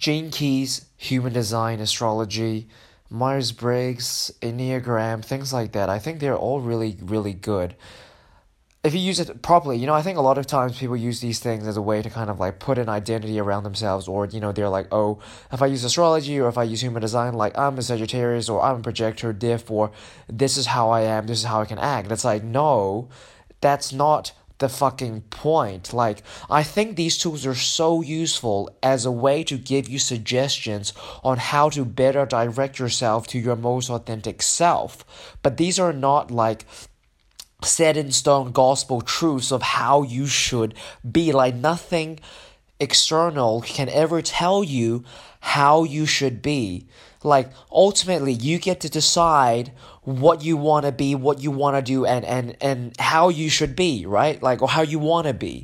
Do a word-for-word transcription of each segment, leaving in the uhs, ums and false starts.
Gene Keys, human design, astrology, Myers-Briggs, Enneagram, things like that. I think they're all really, really good. If you use it properly, you know, I think a lot of times people use these things as a way to kind of like put an identity around themselves, or, you know, they're like, oh, if I use astrology or if I use human design, like I'm a Sagittarius or I'm a projector, diff, or this is how I am, this is how I can act. And it's like, no, that's not the fucking point. Like, I think these tools are so useful as a way to give you suggestions on how to better direct yourself to your most authentic self. But these are not like set in stone gospel truths of how you should be. Like, nothing external can ever tell you how you should be. Like, ultimately, you get to decide what you want to be, what you want to do, and, and, and how you should be, right? Like, or how you want to be.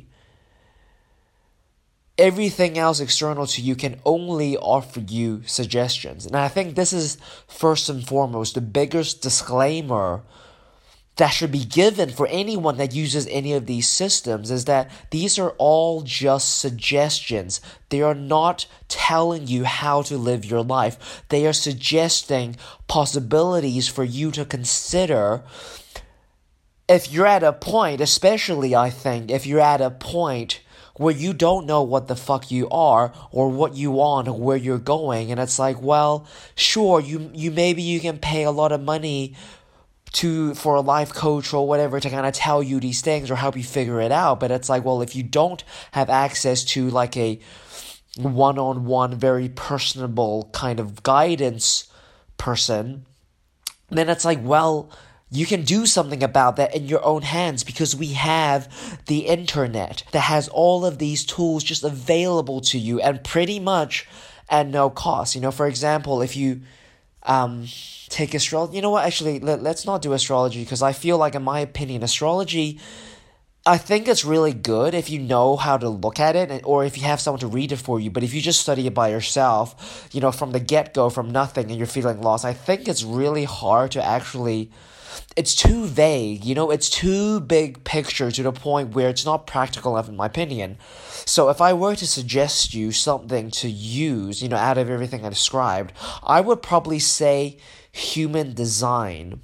Everything else external to you can only offer you suggestions. And I think this is, first and foremost, the biggest disclaimer that should be given for anyone that uses any of these systems, is that these are all just suggestions. They are not telling you how to live your life. They are suggesting possibilities for you to consider. If you're at a point, especially I think, if you're at a point where you don't know what the fuck you are or what you want or where you're going, and it's like, well, sure, you you maybe you can pay a lot of money to for a life coach or whatever to kind of tell you these things or help you figure it out. But it's like, well, if you don't have access to like a one-on-one, very personable kind of guidance person, then it's like, well, you can do something about that in your own hands, because we have the internet that has all of these tools just available to you, and pretty much at no cost. You know, for example, if you um take astrology, you know what, actually, let, let's not do astrology, because I feel like, in my opinion, astrology, I think it's really good if you know how to look at it, or if you have someone to read it for you. But if you just study it by yourself, you know, from the get-go, from nothing, and you're feeling lost, I think it's really hard to actually, it's too vague, you know, it's too big picture to the point where it's not practical enough, in my opinion. So if I were to suggest you something to use, you know, out of everything I described, I would probably say human design.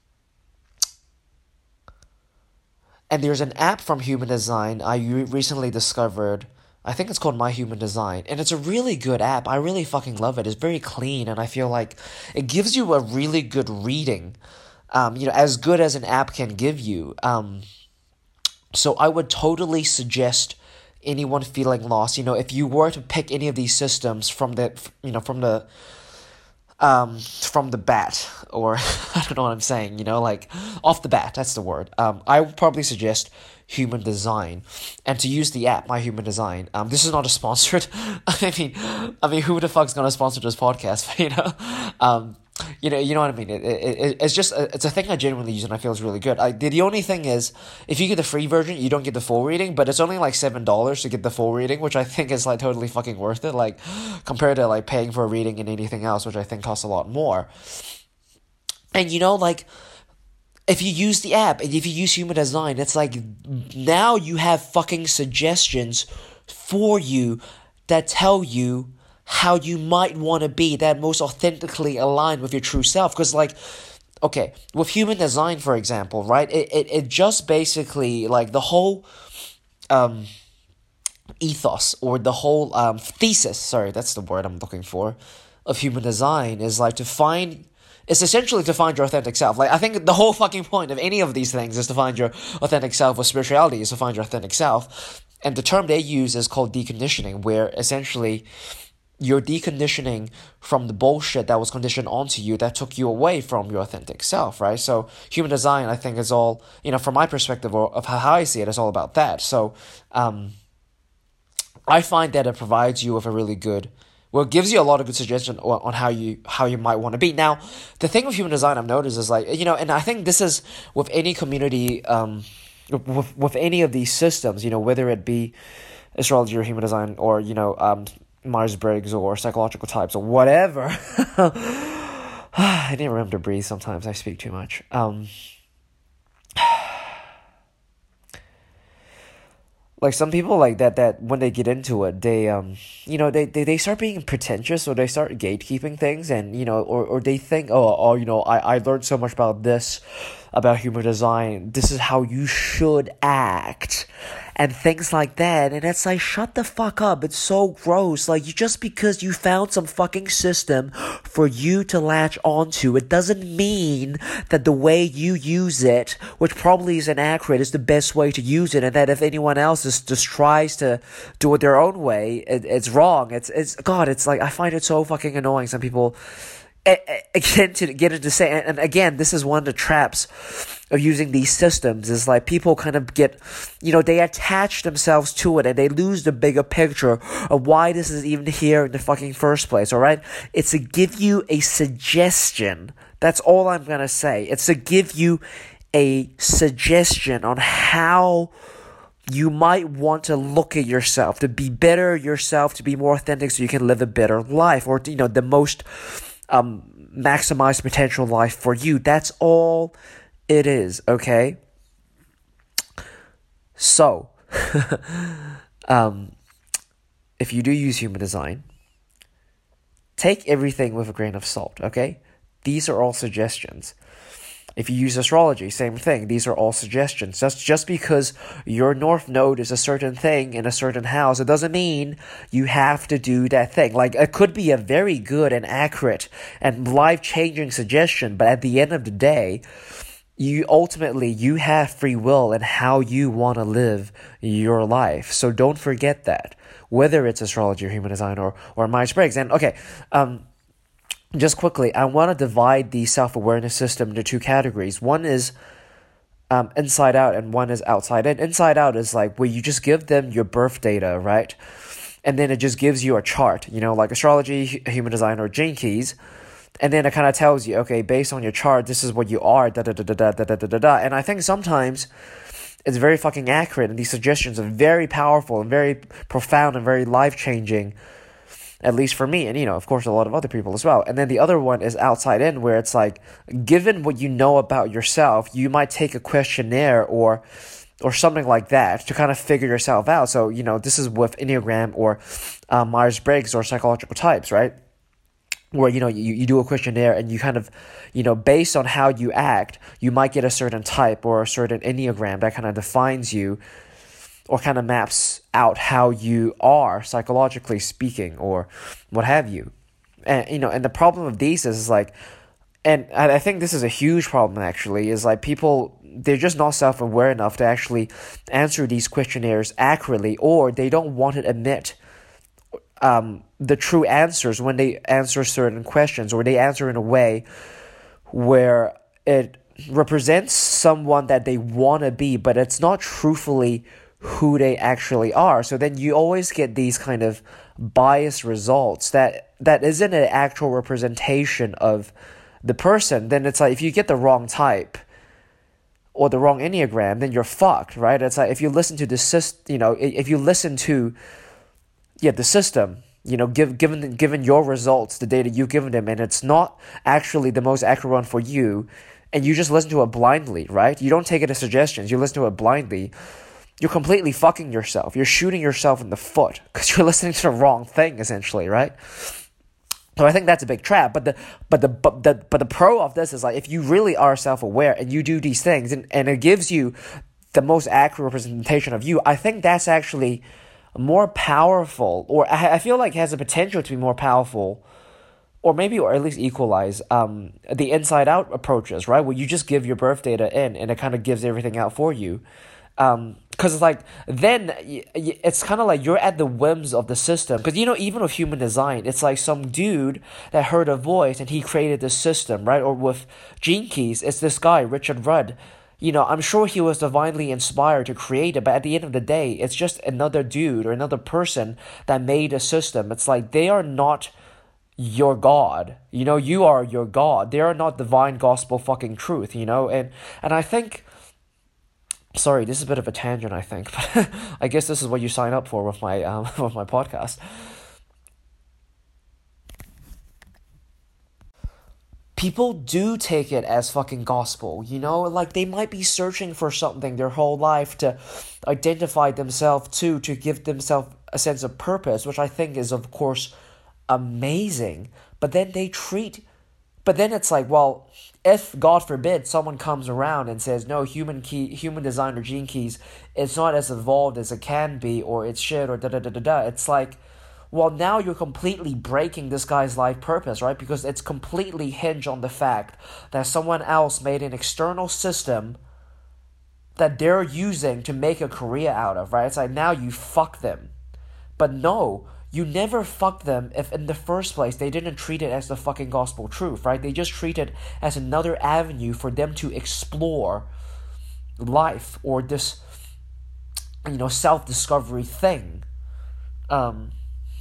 And there's an app from Human Design I recently discovered. I think it's called My Human Design. And it's a really good app. I really fucking love it. It's very clean, and I feel like it gives you a really good reading. Um, you know, as good as an app can give you. Um, so I would totally suggest anyone feeling lost, you know, if you were to pick any of these systems from the, you know, from the, um, from the bat, or I don't know what I'm saying, you know, like off the bat, that's the word. Um, I would probably suggest Human Design, and to use the app, My Human Design. Um, this is not a sponsored. I mean, I mean, who the fuck's gonna sponsor this podcast? You know, um. You know, you know what I mean. It, it, it's just a, it's a thing I genuinely use, and I feel it's really good. I the, the only thing is, if you get the free version, you don't get the full reading, but it's only like seven dollars to get the full reading, which I think is like totally fucking worth it. Like, compared to like paying for a reading and anything else, which I think costs a lot more. And you know, like, if you use the app and if you use Human Design, it's like now you have fucking suggestions for you that tell you how you might want to be, that most authentically aligned with your true self. Because, like, okay, with Human Design, for example, right, it, it, it just basically, like, the whole um, ethos, or the whole um, thesis, sorry, that's the word I'm looking for, of Human Design is, like, to find, it's essentially to find your authentic self. Like, I think the whole fucking point of any of these things is to find your authentic self, or spirituality is to find your authentic self. And the term they use is called deconditioning, where essentially you're deconditioning from the bullshit that was conditioned onto you that took you away from your authentic self, right? So Human Design, I think, is all, you know, from my perspective, or of how I see it, is all about that. So um, I find that it provides you with a really good, well, it gives you a lot of good suggestions on, on how you how you might want to be. Now, the thing with Human Design I've noticed is, like, you know, and I think this is with any community, um, with, with any of these systems, you know, whether it be astrology or Human Design, or, you know, um, Myers-Briggs or psychological types or whatever. I didn't remember to breathe sometimes. I speak too much. Um, like some people like that that when they get into it they um you know they, they, they start being pretentious, or they start gatekeeping things, and you know or, or they think, oh oh you know I, I learned so much about this, about human design, this is how you should act, and things like that. And it's like, shut the fuck up, it's so gross. Like, you just because you found some fucking system for you to latch onto, it doesn't mean that the way you use it, which probably is inaccurate, is the best way to use it, and that if anyone else is, just tries to do it their own way, it, it's wrong. It's it's God, it's like, I find it so fucking annoying. Some people, again, to get into say, and again, this is one of the traps of using these systems, is like people kind of get, you know, they attach themselves to it and they lose the bigger picture of why this is even here in the fucking first place. All right, it's to give you a suggestion. That's all I'm gonna say. It's to give you a suggestion on how you might want to look at yourself, to be better yourself, to be more authentic, so you can live a better life, or, you know, the most um maximized potential life for you. That's all it is, okay? So, um, if you do use human design, take everything with a grain of salt, okay? These are all suggestions. If you use astrology, same thing. These are all suggestions. Just, just because your north node is a certain thing in a certain house, it doesn't mean you have to do that thing. Like, it could be a very good and accurate and life-changing suggestion, but at the end of the day, you ultimately, you have free will in how you want to live your life. So don't forget that, whether it's astrology or human design or, or Myers-Briggs. And okay, um, just quickly, I want to divide the self-awareness system into two categories. One is um, inside out, and one is outside in. Inside out is like where you just give them your birth data, right? And then it just gives you a chart, you know, like astrology, human design, or Gene Keys. And then it kind of tells you, okay, based on your chart, this is what you are, da da da da da da da da da. And I think sometimes it's very fucking accurate, and these suggestions are very powerful and very profound and very life-changing, at least for me, and, you know, of course, a lot of other people as well. And then the other one is outside in, where it's like, given what you know about yourself, you might take a questionnaire or or something like that to kind of figure yourself out. So, you know, this is with Enneagram or uh, Myers-Briggs or psychological types, right? Where, you know, you, you do a questionnaire and you kind of, you know, based on how you act, you might get a certain type or a certain Enneagram that kind of defines you, or kind of maps out how you are psychologically speaking, or what have you. And, you know, and the problem of these is, is like, and I think this is a huge problem actually, is like people, they're just not self-aware enough to actually answer these questionnaires accurately, or they don't want to admit um, the true answers when they answer certain questions, or they answer in a way where it represents someone that they want to be, but it's not truthfully who they actually are. So then you always get these kind of biased results that that isn't an actual representation of the person. Then it's like, if you get the wrong type or the wrong Enneagram, then you're fucked, right? It's like, if you listen to the system, you know, if you listen to yeah the system, you know, give, given given your results, the data you've given them, and it's not actually the most accurate one for you, and you just listen to it blindly, right? You don't take it as suggestions, you listen to it blindly, you're completely fucking yourself. You're shooting yourself in the foot because you're listening to the wrong thing, essentially, right? So I think that's a big trap. But the but the but the but the pro of this is, like, if you really are self-aware and you do these things, and, and it gives you the most accurate representation of you, I think that's actually more powerful, or I, I feel like has the potential to be more powerful, or maybe, or at least equalize um the inside-out approaches, right? Where you just give your birth data in and it kind of gives everything out for you. Um, because it's like, then it's kind of like you're at the whims of the system. Because, you know, even with human design, it's like some dude that heard a voice and he created this system, right? Or with Gene Keys, it's this guy, Richard Rudd. You know, I'm sure he was divinely inspired to create it, but at the end of the day, it's just another dude or another person that made a system. It's like, they are not your God. You know, you are your God. They are not divine gospel fucking truth, you know? And, and I think... Sorry, this is a bit of a tangent, I think, but I guess this is what you sign up for with my um, with my podcast. people do take it as fucking gospel, you know? Like, they might be searching for something their whole life to identify themselves to, to give themselves a sense of purpose, which I think is, of course, amazing. But then they treat... But then it's like, well, if, God forbid, someone comes around and says, no, human key, human design or gene keys, it's not as evolved as it can be, or it's shit, or da-da-da-da-da, it's like... Well, now you're completely breaking this guy's life purpose, right? Because it's completely hinged on the fact that someone else made an external system that they're using to make a career out of, right? It's like, now you fuck them. But no, you never fucked them if in the first place they didn't treat it as the fucking gospel truth, right? They just treat it as another avenue for them to explore life or this, you know, self-discovery thing. Um...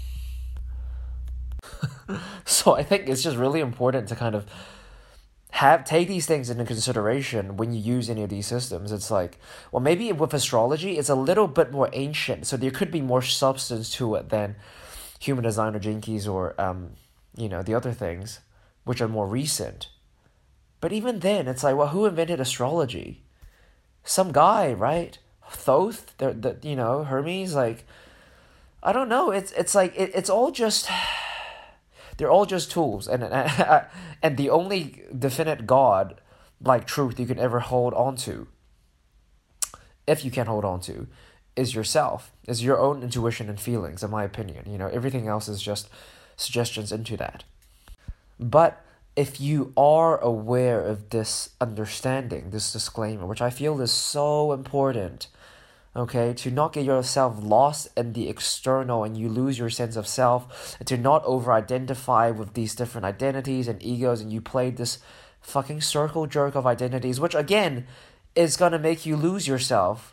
So I think it's just really important to kind of have take these things into consideration when you use any of these systems. It's like, well, maybe with astrology, it's a little bit more ancient, so there could be more substance to it than human design or gene keys or, um, you know, the other things, which are more recent. But even then, it's like, well, who invented astrology? Some guy, right? Thoth, the, the you know, Hermes, like, I don't know. It's it's like it, it's all just. They're all just tools, and and, and the only definite God, like truth, you can ever hold on to, if you can hold on to, is yourself, is your own intuition and feelings, in my opinion. You know, everything else is just suggestions into that. But if you are aware of this understanding, this disclaimer, which I feel is so important, okay, to not get yourself lost in the external and you lose your sense of self, and to not over-identify with these different identities and egos, and you play this fucking circle jerk of identities, which again is gonna make you lose yourself,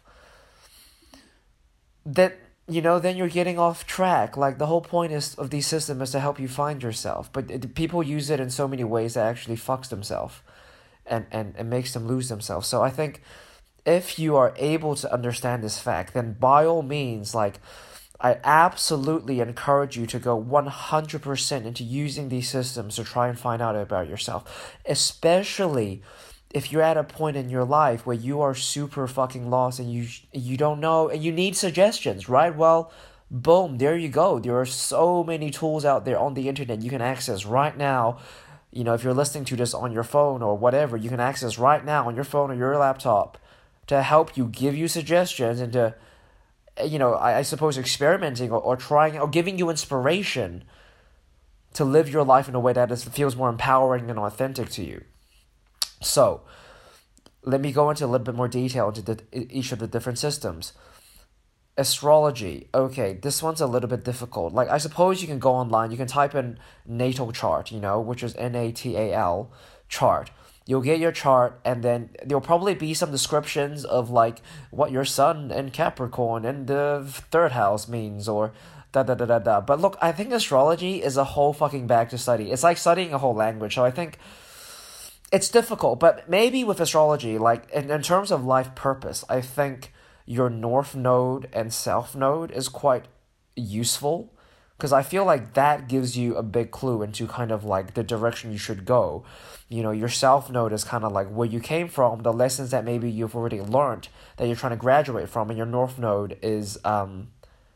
that, you know, then you're getting off track. Like, the whole point is of these systems is to help you find yourself, but it, people use it in so many ways that actually fucks themselves and, and, and makes them lose themselves. So I think if you are able to understand this fact, then by all means, like, I absolutely encourage you to go one hundred percent into using these systems to try and find out about yourself. Especially if you're at a point in your life where you are super fucking lost and you you don't know and you need suggestions, right? Well, boom, there you go. There are so many tools out there on the internet you can access right now. You know, if you're listening to this on your phone or whatever, you can access right now on your phone or your laptop to help you, give you suggestions, and to, you know, I, I suppose experimenting or, or trying or giving you inspiration to live your life in a way that is, feels more empowering and authentic to you. So, let me go into a little bit more detail into the, each of the different systems. Astrology. Okay, this one's a little bit difficult. Like, I suppose you can go online, you can type in natal chart, you know, which is N A T A L, chart. You'll get your chart, and then there'll probably be some descriptions of, like, what your sun and Capricorn and the third house means, or da-da-da-da-da. But look, I think astrology is a whole fucking bag to study. It's like studying a whole language, so I think it's difficult. But maybe with astrology, like, in, in terms of life purpose, I think your North Node and South Node is quite useful, because I feel like that gives you a big clue into kind of like the direction you should go. You know, your South Node is kind of like where you came from, the lessons that maybe you've already learned that you're trying to graduate from, and your North Node is um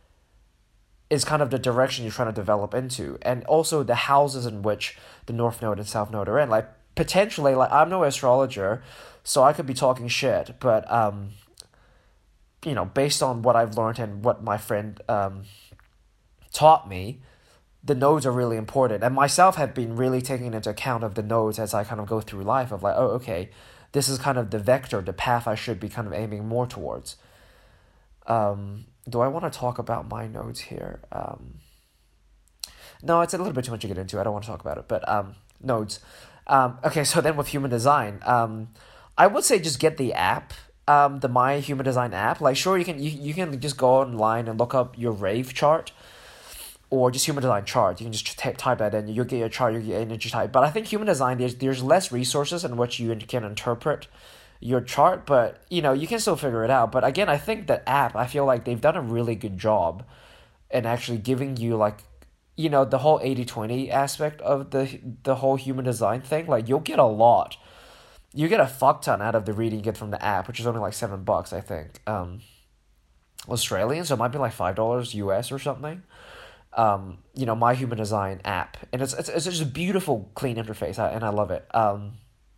is kind of the direction you're trying to develop into, and also the houses in which the North Node and South Node are in. Like, potentially, like, I'm no astrologer, so I could be talking shit, but um, you know, based on what I've learned and what my friend um. taught me, the nodes are really important. And myself have been really taking into account of the nodes as I kind of go through life of like, oh, okay, this is kind of the vector, the path I should be kind of aiming more towards. Um, do I want to talk about my nodes here? Um, no, it's a little bit too much to get into. I don't want to talk about it, but um, nodes. Um, okay, so then with human design, um, I would say just get the app, um, the My Human Design app. Like, sure, you can you, you can just go online and look up your rave chart, or just human design chart. You can just t- type that in, you'll get your chart, you'll get energy type. But I think human design, there's, there's less resources in which you can interpret your chart, but, you know, you can still figure it out. But again, I think that app, I feel like they've done a really good job in actually giving you, like, you know, the whole eighty twenty aspect of the the whole human design thing, like you'll get a lot. You get a fuck ton out of the reading you get from the app, which is only like seven bucks, I think. Um, Australian, so it might be like five dollars U S or something. Um, you know, My Human Design app, and it's it's it's just a beautiful, clean interface, and I love it. Um,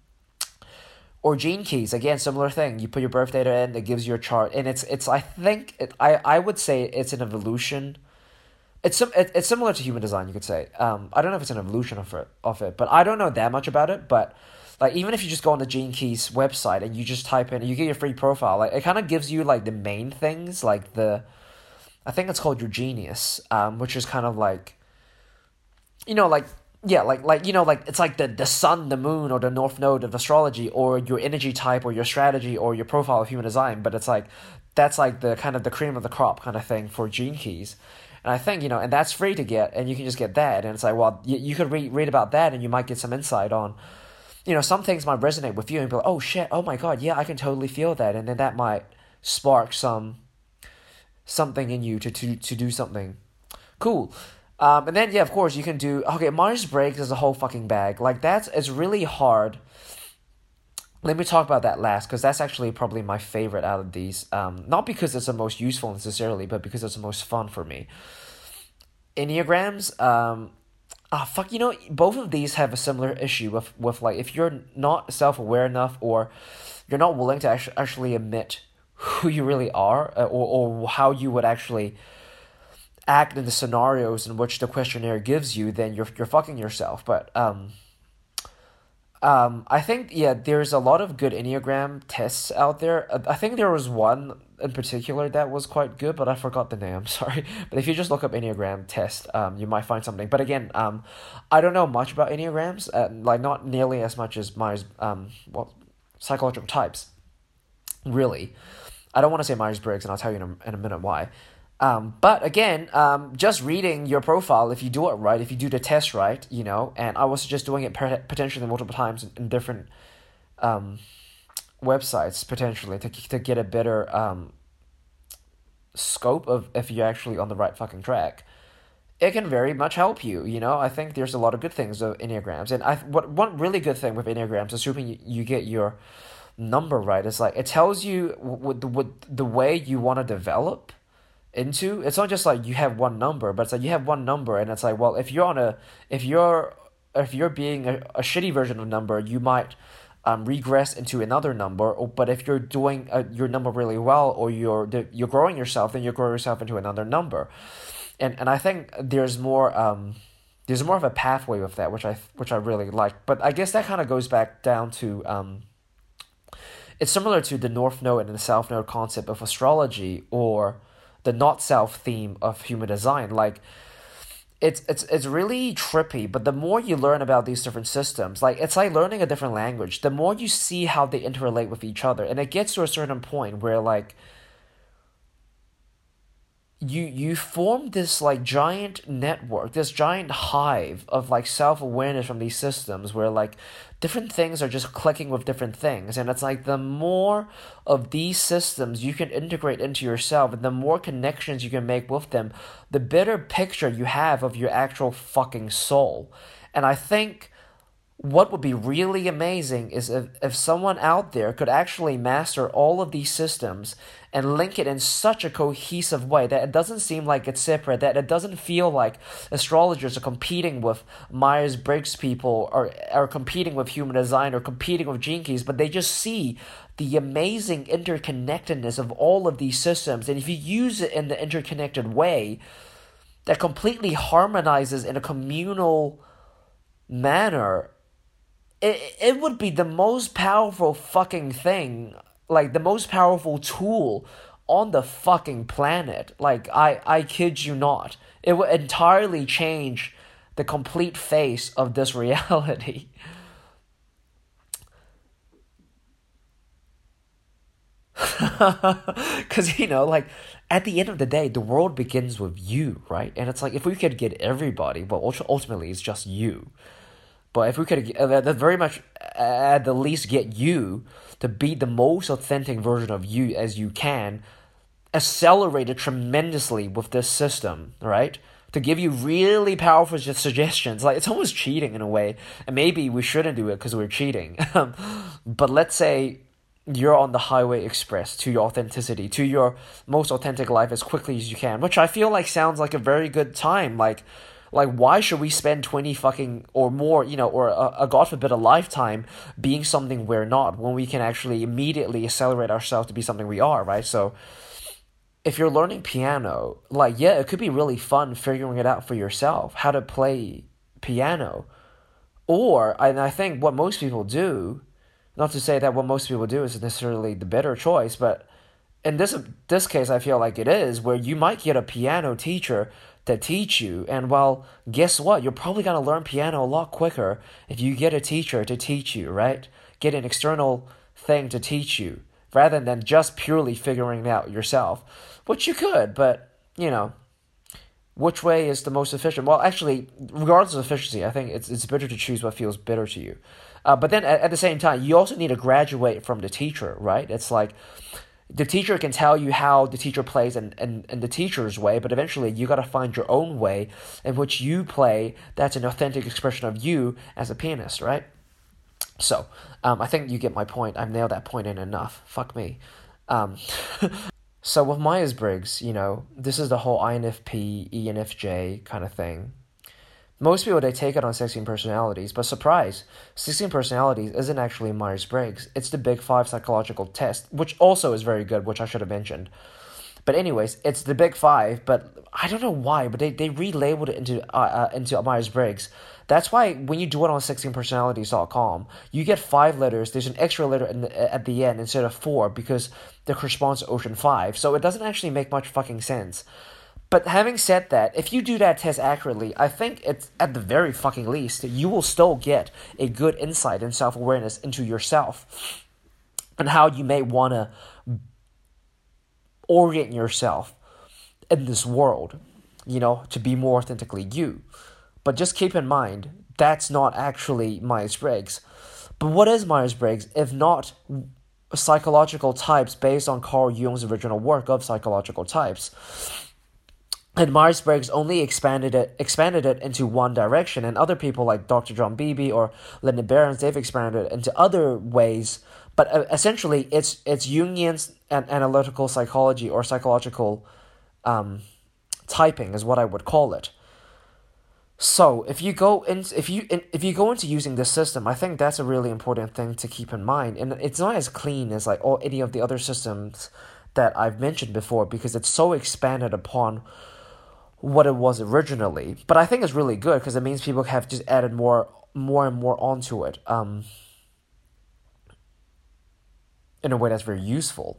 or Gene Keys, again, similar thing. You put your birth data in, it gives you a chart, and it's it's I think it, I I would say it's an evolution. It's some it, it's similar to Human Design, you could say. Um, I don't know if it's an evolution of it of it, but I don't know that much about it, but. Like, even if you just go on the Gene Keys website and you just type in, you get your free profile, like, it kind of gives you, like, the main things, like the, I think it's called your genius, um, which is kind of like, you know, like, yeah, like, like you know, like, it's like the, the sun, the moon, or the north node of astrology, or your energy type, or your strategy, or your profile of human design, but it's like, that's like the kind of the cream of the crop kind of thing for Gene Keys. And I think, you know, and that's free to get, and you can just get that, and it's like, well, you, you could read, read about that, and you might get some insight on, you know, some things might resonate with you and be like, oh shit, oh my god, yeah, I can totally feel that. And then that might spark some, something in you to, to, to do something cool. Um, and then, yeah, of course, you can do, okay, Myers-Briggs is a whole fucking bag. Like, that's, it's really hard. Let me talk about that last, because that's actually probably my favorite out of these. Um, not because it's the most useful necessarily, but because it's the most fun for me. Enneagrams, um... Ah, fuck, you know, both of these have a similar issue with, with like, if you're not self-aware enough or you're not willing to actually, actually admit who you really are uh, or, or how you would actually act in the scenarios in which the questionnaire gives you, then you're you're fucking yourself. But um, um, I think, yeah, there's a lot of good Enneagram tests out there. I think there was one in particular that was quite good, but I forgot the name, sorry. But if you just look up Enneagram test, um, you might find something. But again, um, I don't know much about Enneagrams, uh, like not nearly as much as Myers, um, well, psychological types, really. I don't want to say Myers-Briggs, and I'll tell you in a, in a minute why. Um, but again, um, just reading your profile, if you do it right, if you do the test right, you know, and I was just doing it potentially multiple times in, in different, um, websites potentially to to get a better um scope of if you're actually on the right fucking track. It can very much help you, you know. I think there's a lot of good things of Enneagrams, and I what one really good thing with Enneagrams, assuming you, you get your number right, is like it tells you what the what the way you want to develop into. It's not just like you have one number, but it's like you have one number, and it's like, well, if you're on a if you're if you're being a, a shitty version of a number, you might Um, regress into another number, or, but if you're doing uh, your number really well, or you're you're growing yourself, then you grow yourself into another number, and and I think there's more um, there's more of a pathway with that, which I which I really like. But I guess that kind of goes back down to um, it's similar to the North Node and the South Node concept of astrology, or the not self theme of human design, like. It's it's it's really trippy, but the more you learn about these different systems, like it's like learning a different language. The more you see how they interrelate with each other, and it gets to a certain point where like you you form this like giant network, this giant hive of like self-awareness from these systems where like different things are just clicking with different things. And it's like the more of these systems you can integrate into yourself and the more connections you can make with them, the better picture you have of your actual fucking soul. And I think what would be really amazing is if, if someone out there could actually master all of these systems and link it in such a cohesive way that it doesn't seem like it's separate, that it doesn't feel like astrologers are competing with Myers-Briggs people or are competing with human design or competing with Gene Keys, but they just see the amazing interconnectedness of all of these systems. And if you use it in the interconnected way that completely harmonizes in a communal manner, It it would be the most powerful fucking thing, like the most powerful tool on the fucking planet. Like, I, I kid you not. It would entirely change the complete face of this reality. Because, you know, like, at the end of the day, the world begins with you, right? And it's like, if we could get everybody, well, ultimately, it's just you. But if we could, uh, very much, at the least, get you to be the most authentic version of you as you can, accelerated tremendously with this system, right? to give you really powerful suggestions. Like, it's almost cheating in a way, and maybe we shouldn't do it because we're cheating. But let's say you're on the highway express to your authenticity, to your most authentic life as quickly as you can, which I feel like sounds like a very good time. Like, like why should we spend twenty fucking or more, you know, or a, a God forbid a lifetime being something we're not, when we can actually immediately accelerate ourselves to be something we are, right? So if you're learning piano, like, yeah, it could be really fun figuring it out for yourself, how to play piano. Or, and I think what most people do, not to say that what most people do is necessarily the better choice, but in this this case, I feel like it is, where you might get a piano teacher to teach you, and well, guess what? You're probably going to learn piano a lot quicker if you get a teacher to teach you, right? Get an external thing to teach you, rather than just purely figuring it out yourself, which you could, but, you know, which way is the most efficient? Well, actually, regardless of efficiency, I think it's it's better to choose what feels better to you. Uh, but then at, at the same time, you also need to graduate from the teacher, right? It's like the teacher can tell you how the teacher plays in, in, in the teacher's way, but eventually you got to find your own way in which you play that's an authentic expression of you as a pianist, right? So, um, I think you get my point. I've nailed that point in enough. Fuck me. Um, so with Myers-Briggs, you know, this is the whole I N F P, E N F J kind of thing. Most people, they take it on sixteen personalities, but surprise, sixteen personalities isn't actually Myers-Briggs. It's the Big Five psychological test, which also is very good, which I should have mentioned. But anyways, it's the Big Five, but I don't know why, but they, they relabeled it into uh, uh, into Myers-Briggs. That's why when you do it on sixteen personalities dot com, you get five letters. There's an extra letter in the, at the end instead of four because that corresponds to Ocean five. So it doesn't actually make much fucking sense. But having said that, if you do that test accurately, I think it's at the very fucking least, you will still get a good insight and self-awareness into yourself and how you may want to orient yourself in this world, you know, to be more authentically you. But just keep in mind, that's not actually Myers-Briggs. But what is Myers-Briggs if not psychological types based on Carl Jung's original work of psychological types? And Myers-Briggs only expanded it expanded it into one direction, and other people like Doctor John Beebe or Lyndon Behrens, they've expanded it into other ways. But uh, essentially, it's it's Jungian and analytical psychology or psychological um, typing is what I would call it. So if you go in, if you if you go into using this system, I think that's a really important thing to keep in mind. And it's not as clean as like all any of the other systems that I've mentioned before because it's so expanded upon what it was originally. But I think it's really good because it means people have just added more more and more onto it um, in a way that's very useful.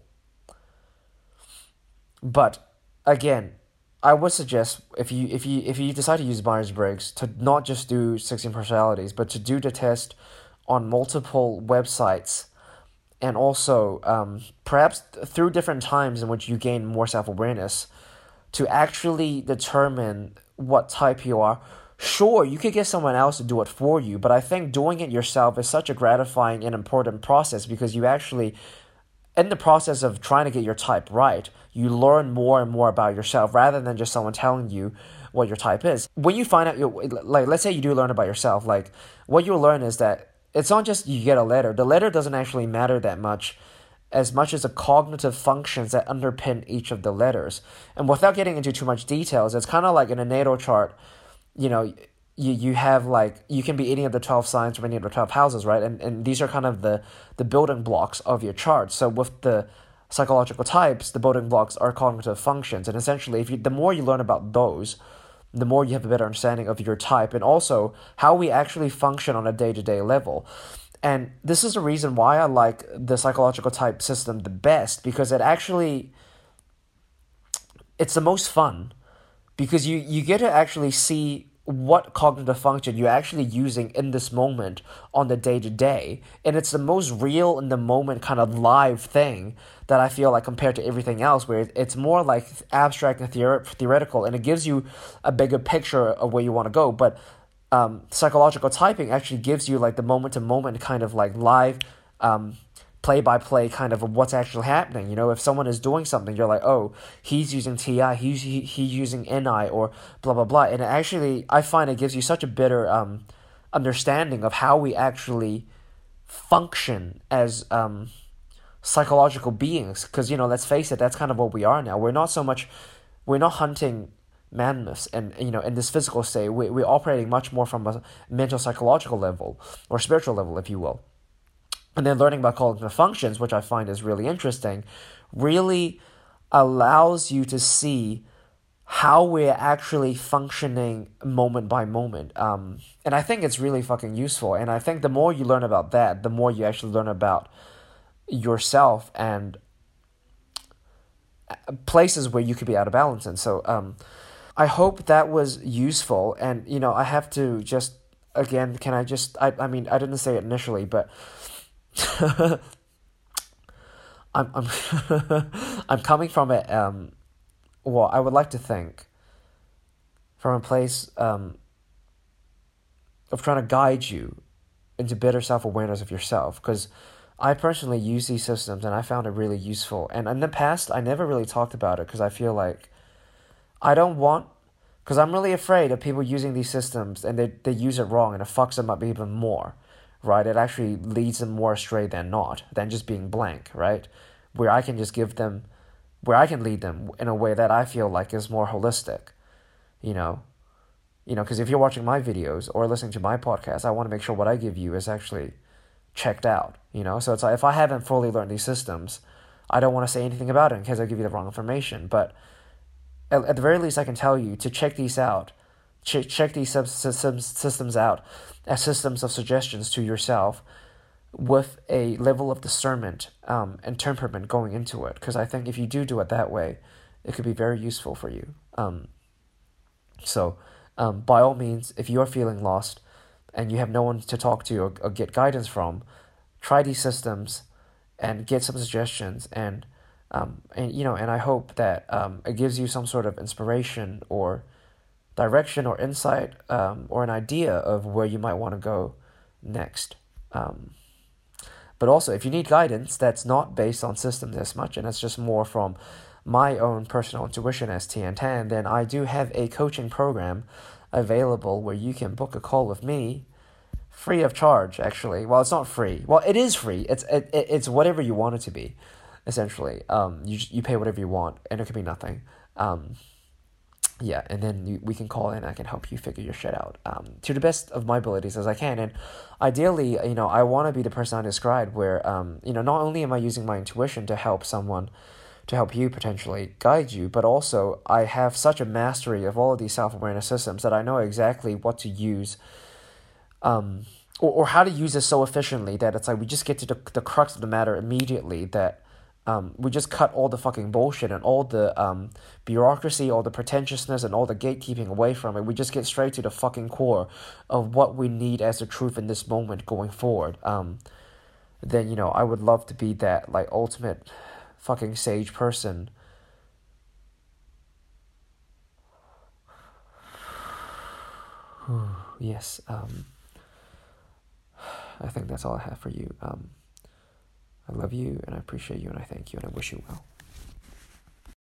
But again, I would suggest if you if you if you decide to use Myers-Briggs to not just do sixteen personalities, but to do the test on multiple websites, and also um, perhaps through different times in which you gain more self-awareness, to actually determine what type you are. Sure, you could get someone else to do it for you, but I think doing it yourself is such a gratifying and important process because you actually, in the process of trying to get your type right, you learn more and more about yourself rather than just someone telling you what your type is. When you find out, your like, let's say you do learn about yourself, like, what you'll learn is that it's not just you get a letter. The letter doesn't actually matter that much, as much as the cognitive functions that underpin each of the letters. And without getting into too much details, it's kind of like in a natal chart, you know, you you have like, you can be any of the twelve signs from any of the twelve houses, right? And and these are kind of the, the building blocks of your chart. So with the psychological types, the building blocks are cognitive functions. And essentially, if you the more you learn about those, the more you have a better understanding of your type and also how we actually function on a day-to-day level. And this is the reason why I like the psychological type system the best, because it actually, it's the most fun, because you, you get to actually see what cognitive function you're actually using in this moment on the day-to-day. And it's the most real in the moment kind of live thing that I feel like compared to everything else, where it's more like abstract and theor- theoretical, and it gives you a bigger picture of where you want to go. But Um, psychological typing actually gives you like the moment-to-moment kind of like live um, play by play kind of what's actually happening. You know, if someone is doing something, you're like, oh, he's using T I, he's he, he's using N I, or blah blah blah. And it actually, I find it gives you such a better um understanding of how we actually function as um psychological beings. Because, you know, let's face it, that's kind of what we are now. We're not so much, we're not hunting mammoths and, you know, in this physical state. We, we're operating much more from a mental psychological level, or spiritual level, if you will. And then learning about cognitive functions, which I find is really interesting, really allows you to see how we're actually functioning moment by moment. Um, and I think it's really fucking useful. And I think the more you learn about that, the more you actually learn about yourself and places where you could be out of balance. And so um, I hope that was useful. And, you know, I have to just, again, can I just, I, I mean, I didn't say it initially, but I'm, I'm, I'm coming from a, um, well, I would like to think from a place um, of trying to guide you into better self-awareness of yourself, because I personally use these systems and I found it really useful. And in the past, I never really talked about it because I feel like I don't want, because I'm really afraid of people using these systems and they, they use it wrong and it fucks them up even more, right? It actually leads them more astray than not, than just being blank, right? Where I can just give them, where I can lead them in a way that I feel like is more holistic, you know? You know, because if you're watching my videos or listening to my podcast, I want to make sure what I give you is actually checked out, you know? So it's like, if I haven't fully learned these systems, I don't want to say anything about it in case I give you the wrong information. But at, at the very least, I can tell you to check these out, ch- check these sub- systems, systems out as systems of suggestions to yourself with a level of discernment um, and temperament going into it. Because I think if you do do it that way, it could be very useful for you. Um, so um, by all means, if you are feeling lost, and you have no one to talk to or, or get guidance from, try these systems and get some suggestions. And, um, and you know, and I hope that um, it gives you some sort of inspiration or direction or insight um, or an idea of where you might want to go next. Um, but also, if you need guidance that's not based on systems as much, and it's just more from my own personal intuition as Tian Tan, then I do have a coaching program available where you can book a call with me free of charge, actually. Well, it's not free. Well, it is free. It's it, it's whatever you want it to be, essentially. Um, you you pay whatever you want, and it could be nothing. Um, yeah, and then you, we can call in and I can help you figure your shit out um, to the best of my abilities as I can. And ideally, you know, I want to be the person I described where, um, you know, not only am I using my intuition to help someone, to help you potentially guide you, but also I have such a mastery of all of these self-awareness systems that I know exactly what to use um, or, or how to use this so efficiently that it's like we just get to the, the crux of the matter immediately, that um, we just cut all the fucking bullshit and all the um, bureaucracy, all the pretentiousness and all the gatekeeping away from it. We just get straight to the fucking core of what we need as the truth in this moment going forward. Um, then, you know, I would love to be that like ultimate fucking sage person. Yes, um, I think that's all I have for you. Um, I love you and I appreciate you and I thank you and I wish you well.